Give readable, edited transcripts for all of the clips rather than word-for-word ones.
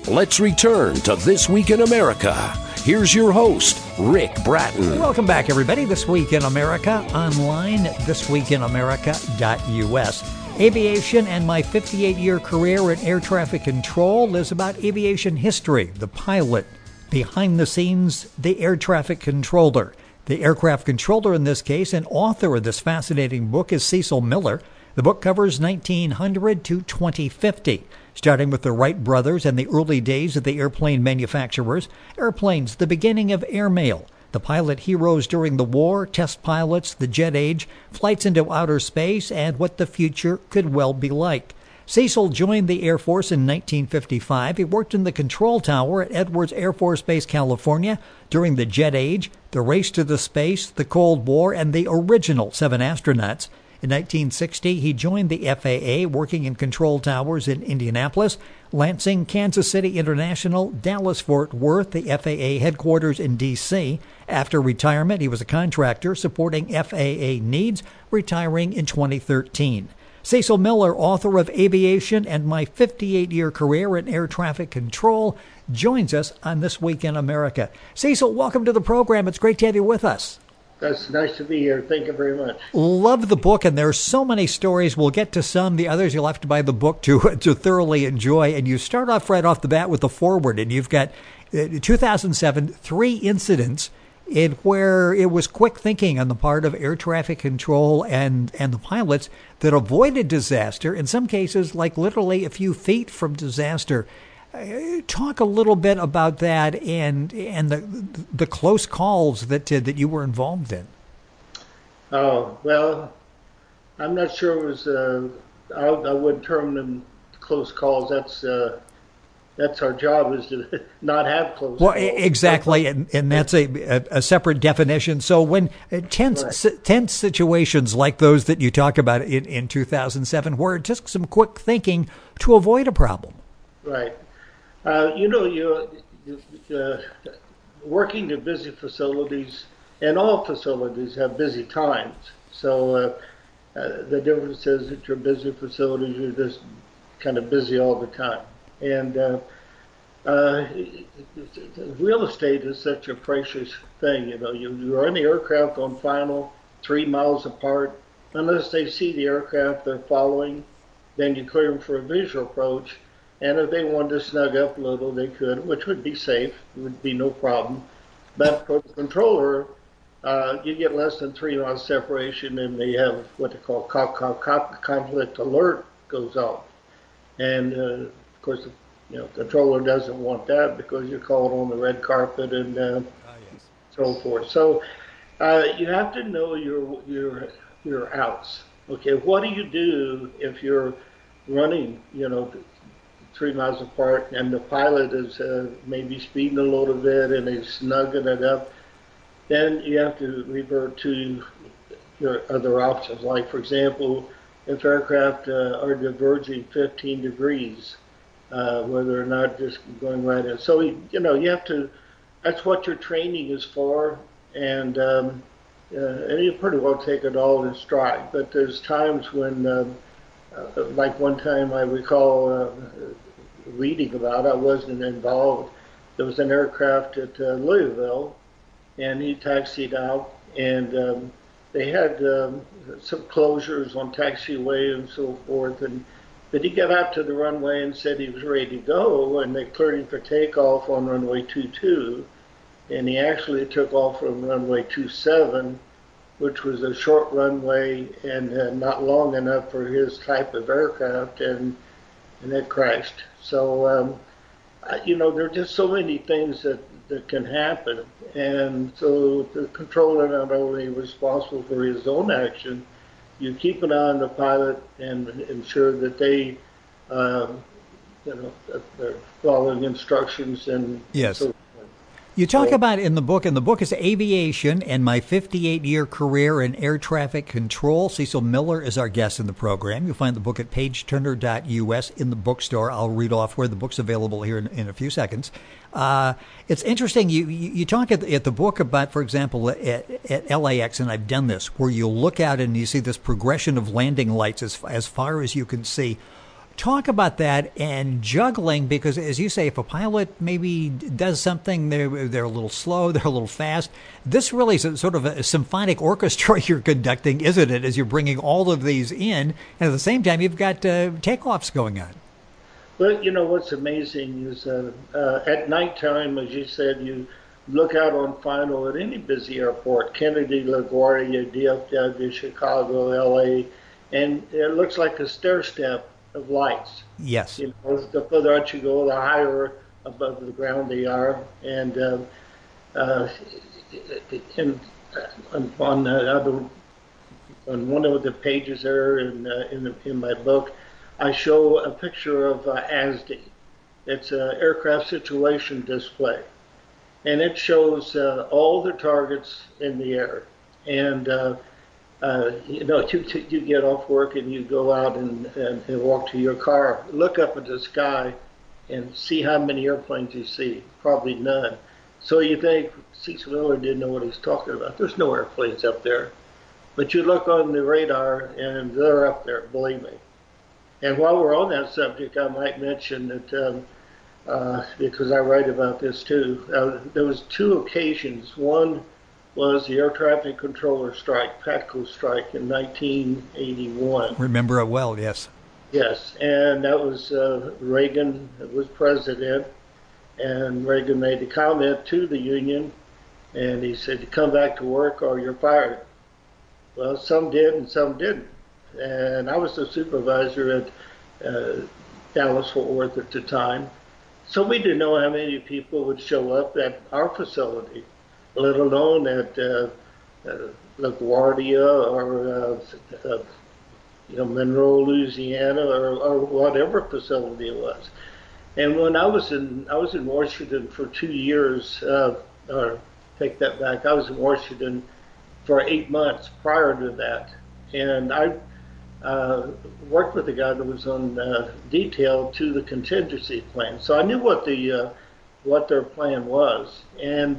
Let's return to This Week in America. Here's your host, Rick Bratton. Welcome back, everybody. This Week in America, online, thisweekinamerica.us. Aviation and my 58-year career in air traffic control is about aviation history, the pilot, behind the scenes, the air traffic controller. The aircraft controller in this case, and author of this fascinating book, is Cecil Miller. The book covers 1900 to 2050, starting with the Wright brothers and the early days of the airplane manufacturers, airplanes, the beginning of airmail, the pilot heroes during the war, test pilots, the jet age, flights into outer space, and what the future could well be like. Cecil joined the Air Force in 1955. He worked in the control tower at Edwards Air Force Base, California, during the jet age, the race to the space, the Cold War, and the original 7 astronauts. In 1960, he joined the FAA, working in control towers in Indianapolis, Lansing, Kansas City International, Dallas-Fort Worth, the FAA headquarters in D.C. After retirement, he was a contractor supporting FAA needs, retiring in 2013. Cecil Miller, author of Aviation and My 58-Year Career in Air Traffic Control, joins us on This Week in America. Cecil, welcome to the program. It's great to have you with us. That's nice to be here. Thank you very much. Love the book, and there's so many stories. We'll get to some. The others you'll have to buy the book to thoroughly enjoy. And you start off right off the bat with the foreword, and you've got 2007, 3 incidents in where it was quick thinking on the part of air traffic control and the pilots that avoided disaster, in some cases like literally a few feet from disaster. Talk a little bit about that and the close calls that you were involved in. Oh, well, I'm not sure it was, I wouldn't term them close calls. That's our job, is to not have close calls. Exactly, and that's a separate definition. So when tense situations like those that you talk about in 2007, where it took some quick thinking to avoid a problem. Right. Working in busy facilities, and all facilities have busy times. So the difference is that your busy facilities, you're just kind of busy all the time. And real estate is such a precious thing. You're in the aircraft on final 3 miles apart. Unless they see the aircraft they're following, then you clear them for a visual approach. And if they wanted to snug up a little, they could, which would be safe. It would be no problem. But for the controller, you get less than 3 miles separation, and they have what they call conflict alert goes off. And of course, the controller doesn't want that because you're called on the red carpet and so forth. So you have to know your outs. Okay, what do you do if you're running, 3 miles apart, and the pilot is maybe speeding a little bit and he's snugging it up? Then you have to revert to your other options. Like, for example, if aircraft are diverging 15 degrees, whether or not just going right in. So, you have to, that's what your training is for, and you pretty well take it all in stride. But there's times when, like one time I recall reading about, I wasn't involved. There was an aircraft at Louisville, and he taxied out, and they had some closures on taxiway and so forth. But he got out to the runway and said he was ready to go, and they cleared him for takeoff on runway 22, and he actually took off from runway 27, which was a short runway and not long enough for his type of aircraft, and it crashed. So, there are just so many things that can happen. And so the controller not only responsible for his own action, you keep an eye on the pilot and ensure that they, they're following instructions and yes. So you talk about in the book is Aviation and My 58-Year Career in Air Traffic Control. Cecil Miller is our guest in the program. You'll find the book at pageturner.us in the bookstore. I'll read off where the book's available here in a few seconds. It's interesting. You talk at the book about, for example, at LAX, and I've done this, where you look out and you see this progression of landing lights as far as you can see. Talk about that and juggling, because as you say, if a pilot maybe does something, they're a little slow, they're a little fast. This really is sort of a symphonic orchestra you're conducting, isn't it, as you're bringing all of these in, and at the same time you've got takeoffs going on. But what's amazing is at nighttime, as you said, you look out on final at any busy airport, Kennedy, LaGuardia, DFW, Chicago, LA, and it looks like a stair step of lights. Yes. The further out you go, the higher above the ground they are. And on one of the pages there in my book, I show a picture of ASDI. It's an aircraft situation display. And it shows all the targets in the air. And you get off work and you go out and walk to your car, look up at the sky and see how many airplanes you see. Probably none. So you think Cecil Miller didn't know what he's talking about. There's no airplanes up there. But you look on the radar and they're up there, believe me. And while we're on that subject, I might mention that because I write about this too, there was two occasions. One was the air traffic controller strike, PATCO strike in 1981. Remember it well, yes. Yes, and that was Reagan was president, and Reagan made a comment to the union, and he said, come back to work or you're fired. Well, some did and some didn't. And I was the supervisor at Dallas-Fort Worth at the time. So we didn't know how many people would show up at our facility, let alone at LaGuardia or Monroe, Louisiana, or whatever facility it was. And when I was in Washington for 2 years, or take that back, I was in Washington for 8 months prior to that, and I worked with a guy that was on detail to the contingency plan. So I knew what their plan was, and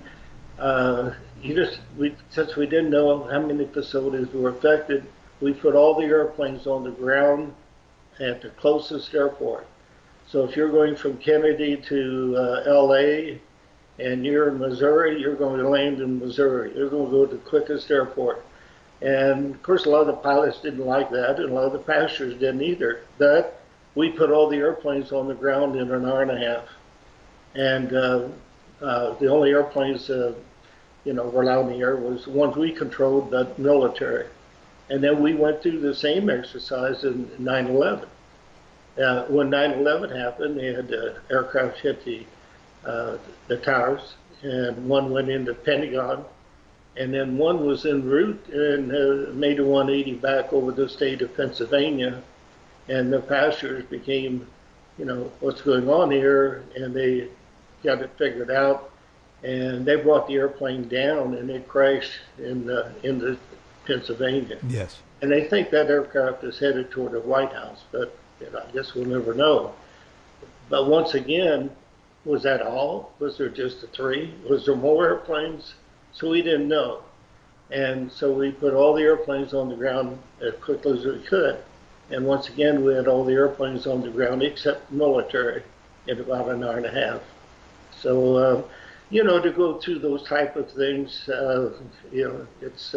since we didn't know how many facilities were affected, we put all the airplanes on the ground at the closest airport. So if you're going from Kennedy to LA and you're in Missouri, you're going to land in Missouri. You're going to go to the quickest airport. And of course, a lot of the pilots didn't like that, and a lot of the passengers didn't either. But we put all the airplanes on the ground in an hour and a half. And the only airplanes were allowed in the air was the ones we controlled, the military. And then we went through the same exercise in 9/11. When 9/11 happened, they had aircraft hit the towers, and one went into Pentagon, and then one was en route and made a 180 back over the state of Pennsylvania, and the passengers became, what's going on here, and they got it figured out, and they brought the airplane down, and it crashed into Pennsylvania. Yes. And they think that aircraft is headed toward the White House, but I guess we'll never know. But once again, was that all? Was there just the three? Was there more airplanes? So we didn't know. And so we put all the airplanes on the ground as quickly as we could. And once again, we had all the airplanes on the ground except military in about an hour and a half. So, to go through those type of things, it's,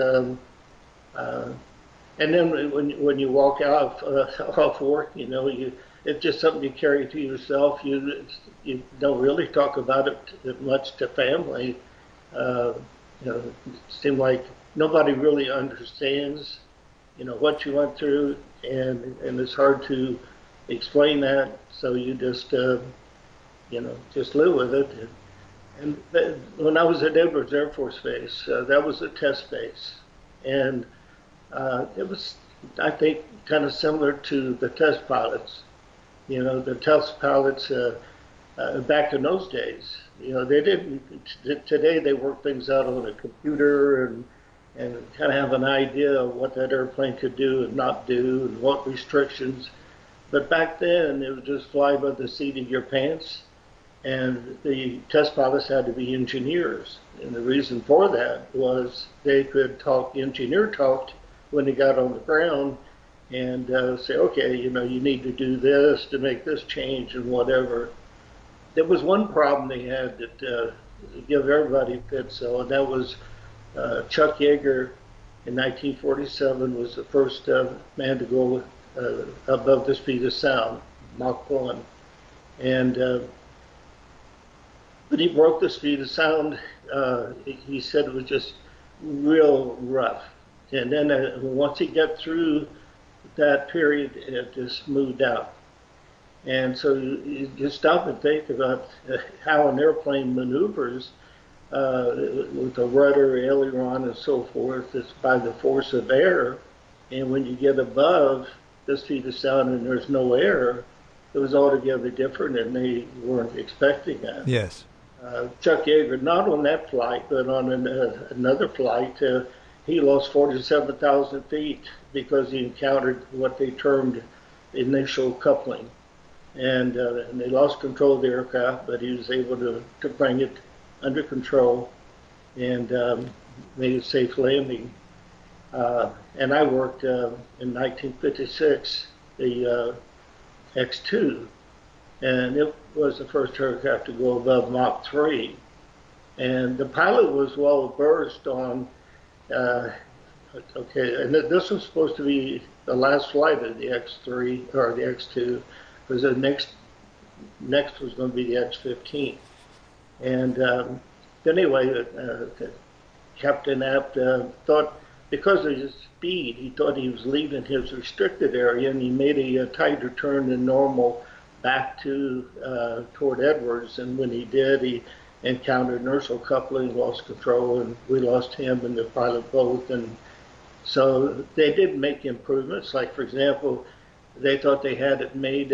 and then when you walk out off work, it's just something you carry to yourself. You don't really talk about it much to family. It seemed like nobody really understands, what you went through, and it's hard to explain that. So you just, just live with it. And when I was at Edwards Air Force Base, that was a test base, and it was, I think, kind of similar to the test pilots. The test pilots back in those days, they didn't. Today they work things out on a computer and kind of have an idea of what that airplane could do and not do and what restrictions. But back then it was just fly by the seat of your pants, and the test pilots had to be engineers. And the reason for that was they could talk, the engineer talked when they got on the ground, and say, okay, you know, you need to do this to make this change and whatever. There was one problem they had that give everybody fits, so, and that was Chuck Yeager in 1947 was the first man to go above the speed of sound, Mach 1. And but he broke the speed of sound. He said it was just real rough. And then once he got through that period, it just smoothed out. And so you stop and think about how an airplane maneuvers with the rudder, aileron, and so forth. It's by the force of air. And when you get above the speed of sound and there's no air, it was altogether different, and they weren't expecting that. Yes. Chuck Yeager, not on that flight, but on another flight, he lost 47,000 feet because he encountered what they termed initial coupling. And they lost control of the aircraft, but he was able to bring it under control and made a safe landing. And I worked in 1956, the X-2, and it was the first aircraft to go above Mach 3. And the pilot was well versed on, okay, and this was supposed to be the last flight of the X-3 or the X-2, because the next was going to be the X-15. And anyway, Captain Apt thought, because of his speed, he thought he was leaving his restricted area, and he made a tighter turn than normal back to toward Edwards. And when he did, he encountered inertial coupling, lost control, and we lost him and the pilot both. And so they did make improvements. Like, for example, they thought they had it made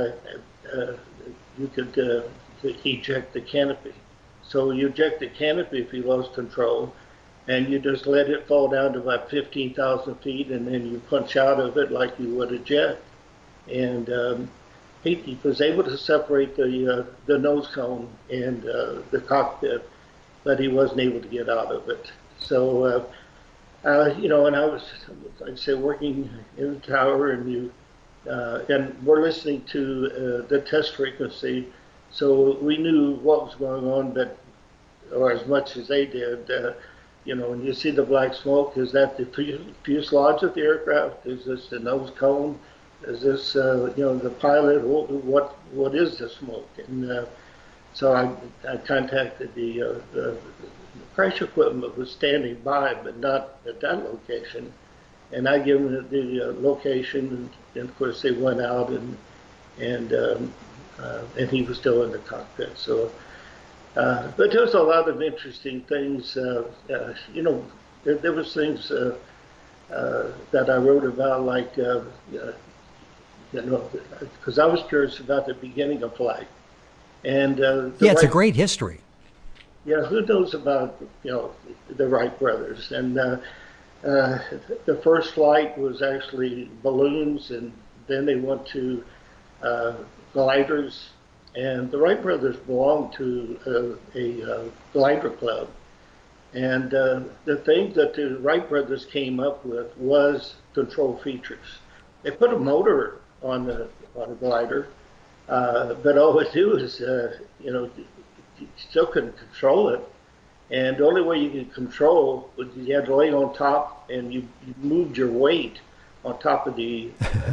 you could eject the canopy. So you eject the canopy if you lost control, and you just let it fall down to about 15,000 feet, and then you punch out of it like you would a jet. And he was able to separate the nose cone and the cockpit, but he wasn't able to get out of it. So, you know, and I was, like I say, working in the tower, and we're listening to the test frequency, so we knew what was going on, but, or as much as they did. You know, when you see the black smoke, is that the fuselage of the aircraft? Is this the nose cone? Is this, you know, the pilot? What is the smoke? And so I contacted the crash equipment was standing by, but not at that location. And I gave them the location, and of course they went out, and he was still in the cockpit. So. But there's a lot of interesting things. You know, there was things that I wrote about, like, you know, because I was curious about the beginning of flight. And yeah, it's a great history. Yeah, who knows about, you know, the Wright brothers? And the first flight was actually balloons, and then they went to gliders. And the Wright brothers belonged to a glider club. And the thing that the Wright brothers came up with was control features. They put a motor on a glider, but all it do is, you know, you still couldn't control it. And the only way you could control was you had to lay on top, and you moved your weight on top of the.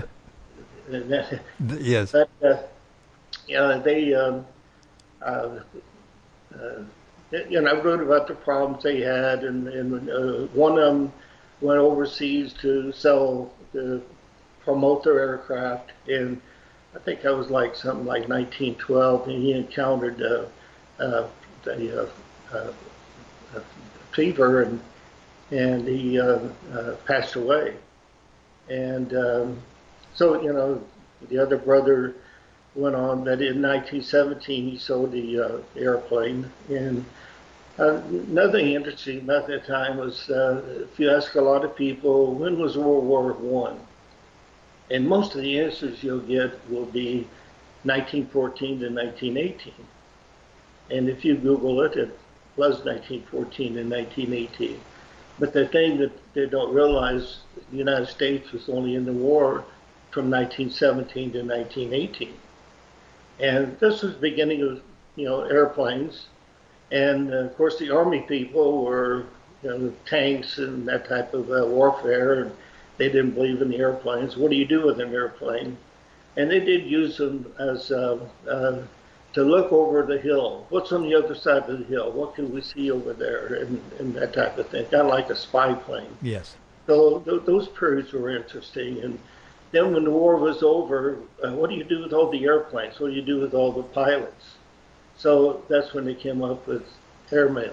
Yes. But, they, you know, I wrote about the problems they had, and one of them went overseas to promote their aircraft, and I think that was like something like 1912, and he encountered the fever, and he passed away. And so, you know, the other brother went on, but in 1917 he sold the airplane. And another thing interesting about that time was, if you ask a lot of people, when was World War I? And most of the answers you'll get will be 1914 to 1918. And if you Google it, it was 1914 and 1918. But the thing that they don't realize, the United States was only in the war from 1917 to 1918. And this was the beginning of, airplanes. And of course, the Army people were, tanks and that type of warfare. And they didn't believe in the airplanes. What do you do with an airplane? And they did use them as to look over the hill. What's on the other side of the hill? What can we see over there? And that type of thing. Kind of like a spy plane. Yes. So those periods were interesting. And then when the war was over, what do you do with all the airplanes? What do you do with all the pilots? So that's when they came up with airmail.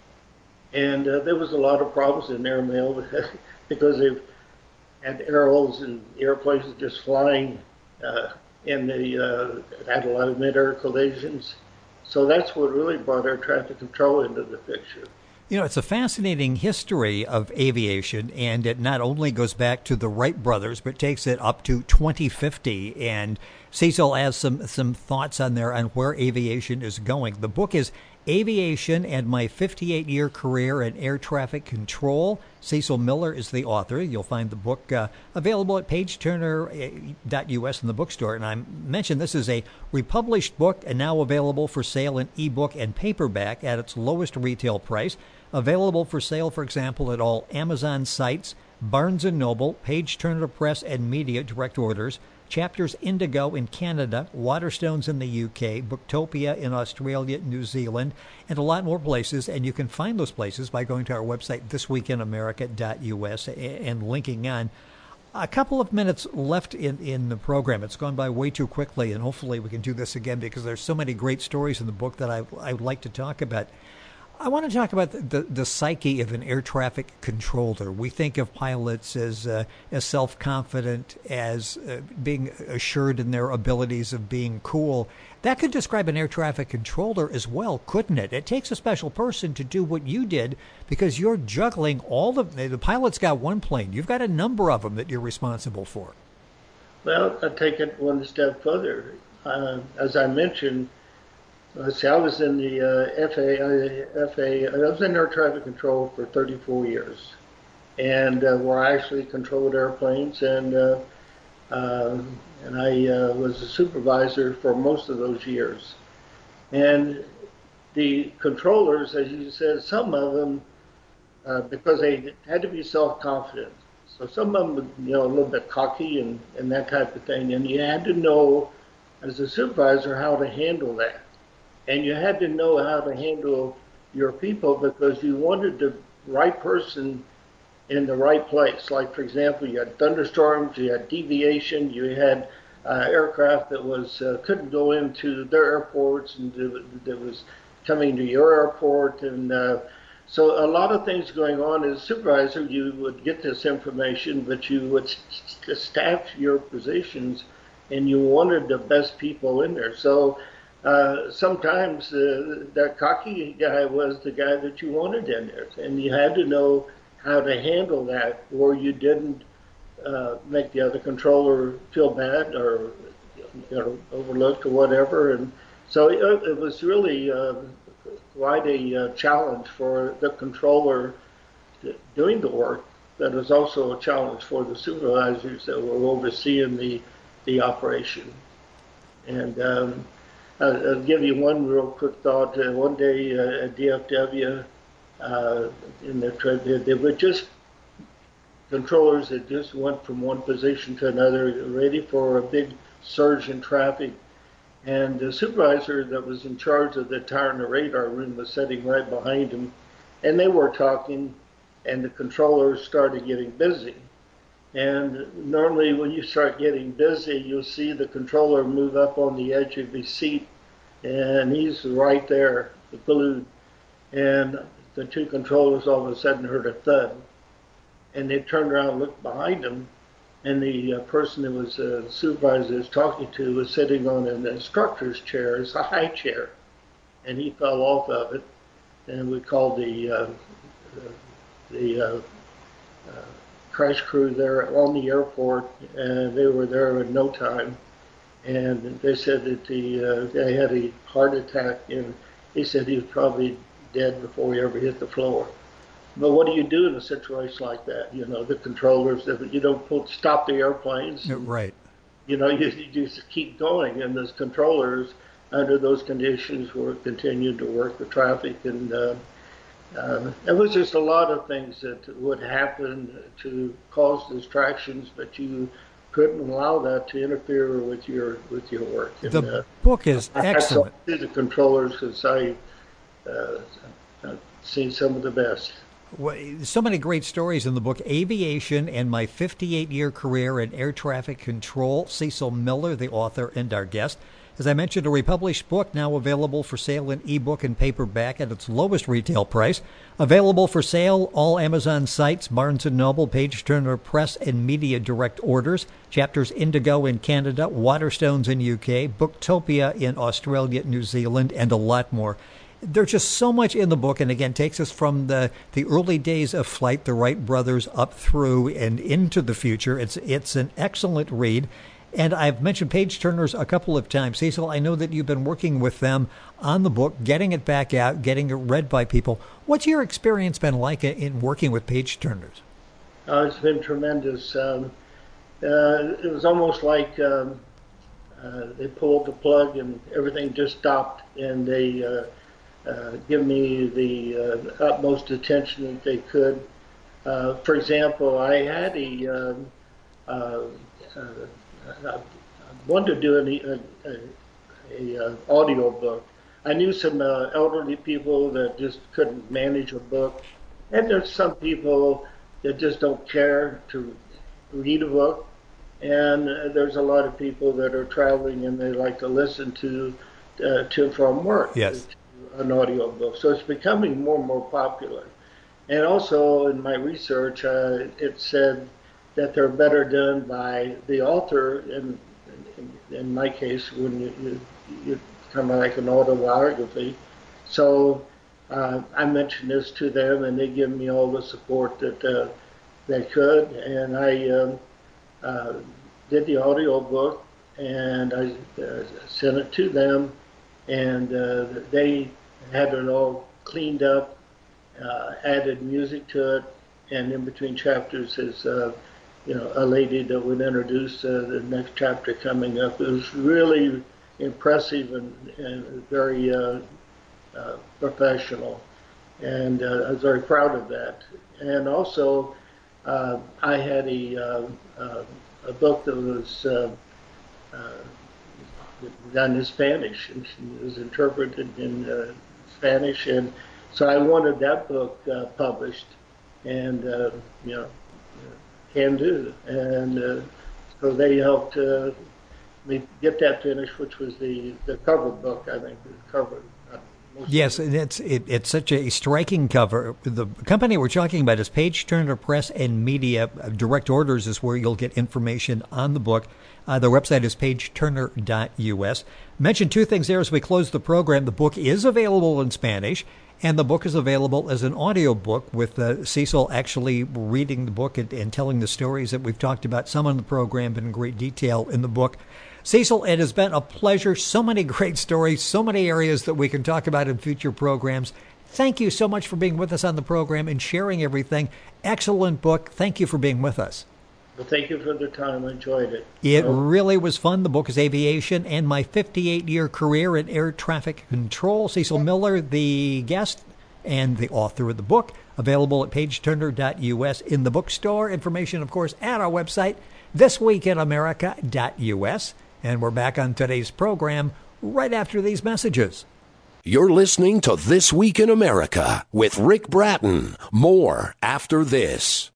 And there was a lot of problems in airmail because they had arrows and airplanes just flying, and they had a lot of mid-air collisions. So that's what really brought air traffic control into the picture. It's a fascinating history of aviation, and it not only goes back to the Wright brothers, but takes it up to 2050. And Cecil has some thoughts on there on where aviation is going. The book is Aviation and My 58-Year Career in Air Traffic Control. Cecil Miller is the author. You'll find the book available at pageturner.us in the bookstore. And I mentioned this is a republished book and now available for sale in ebook and paperback at its lowest retail price. Available for sale, for example, at all Amazon sites, Barnes & Noble, Page Turner Press and Media direct orders, Chapters Indigo in Canada, Waterstones in the UK, Booktopia in Australia, New Zealand, and a lot more places. And you can find those places by going to our website, thisweekinamerica.us, and linking on. A couple of minutes left in the program. It's gone by way too quickly, and hopefully we can do this again because there's so many great stories in the book that I would like to talk about. I want to talk about the psyche of an air traffic controller. We think of pilots as self-confident, as being assured in their abilities of being cool. That could describe an air traffic controller as well, couldn't it? It takes a special person to do what you did because you're juggling all the pilot's got one plane. You've got a number of them that you're responsible for. Well, I take it one step further. As I mentioned, I was in the FAA. I was in air traffic control for 34 years, and where I actually controlled airplanes, and I was a supervisor for most of those years. And the controllers, as you said, some of them, because they had to be self-confident. So some of them, a little bit cocky and that type of thing, and you had to know, as a supervisor, how to handle that. And you had to know how to handle your people because you wanted the right person in the right place. Like, for example, you had thunderstorms, you had deviation, you had aircraft that couldn't go into their airports and that was coming to your airport. And so a lot of things going on. As a supervisor, you would get this information, but you would staff your positions and you wanted the best people in there. So sometimes that cocky guy was the guy that you wanted in there, and you had to know how to handle that, or you didn't make the other controller feel bad or overlooked or whatever. And so it was really quite a challenge for the controller doing the work. That was also a challenge for the supervisors that were overseeing the operation. And I'll give you one real quick thought. One day at DFW, they were just controllers that just went from one position to another, ready for a big surge in traffic. And the supervisor that was in charge of the tower and the radar room was sitting right behind him. And they were talking, and the controllers started getting busy. And normally when you start getting busy, you'll see the controller move up on the edge of his seat, and he's right there, glued. And the two controllers all of a sudden heard a thud. And they turned around and looked behind them, and the person that was the supervisor was talking to was sitting on an instructor's chair. It's a high chair. And he fell off of it, and we called the crash crew there on the airport, and they were there in no time. And they said that the guy had a heart attack, and he said he was probably dead before he ever hit the floor. But what do you do in a situation like that? The controllers, you don't stop the airplanes. Right. You just keep going, and those controllers, under those conditions, were continuing to work the traffic, and it was just a lot of things that would happen to cause distractions, but you couldn't allow that to interfere with your work. And, the book is excellent. I saw the controllers because I've seen some of the best. So many great stories in the book, Aviation and My 58-Year Career in Air Traffic Control. Cecil Miller, the author and our guest. As I mentioned, a republished book now available for sale in ebook and paperback at its lowest retail price. Available for sale, all Amazon sites, Barnes & Noble, Page Turner Press, and Media Direct orders. Chapters Indigo in Canada, Waterstones in UK, Booktopia in Australia, New Zealand, and a lot more. There's just so much in the book, and again, takes us from the early days of flight, the Wright brothers, up through and into the future. It's an excellent read. And I've mentioned Page Turners a couple of times. Cecil, I know that you've been working with them on the book, getting it back out, getting it read by people. What's your experience been like in working with Page Turners? It's been tremendous. It was almost like they pulled the plug and everything just stopped, and they give me the utmost attention that they could. For example, I had I wanted to do an audio book. I knew some elderly people that just couldn't manage a book, and there's some people that just don't care to read a book, and there's a lot of people that are traveling and they like to listen to and from work. Yes. An audio book. So it's becoming more and more popular. And also in my research, it said that they're better done by the author. In my case, when you kind of like an autobiography. So I mentioned this to them, and they give me all the support that they could. And I did the audio book, and I sent it to them, and they had it all cleaned up, added music to it, and in between chapters is a lady that would introduce the next chapter coming up. It was really impressive and very professional, and I was very proud of that. And also, I had a book that was done in Spanish, and it was interpreted in Spanish, and so I wanted that book published, and can do, and so they helped me get that finished, which was the cover book, I think, the cover. Yes, and it's such a striking cover. The company we're talking about is Page Turner Press and Media. Direct orders is where you'll get information on the book. The website is pageturner.us. Mention two things there as we close the program. The book is available in Spanish, and the book is available as an audio book with Cecil actually reading the book and telling the stories that we've talked about, some on the program, but in great detail in the book. Cecil, it has been a pleasure. So many great stories, so many areas that we can talk about in future programs. Thank you so much for being with us on the program and sharing everything. Excellent book. Thank you for being with us. Well, thank you for the time. I enjoyed it. It really was fun. The book is Aviation and My 58-Year Career in Air Traffic Control. Cecil Miller, the guest and the author of the book, available at pageturner.us in the bookstore. Information, of course, at our website, thisweekinamerica.us. And we're back on today's program right after these messages. You're listening to This Week in America with Rick Bratton. More after this.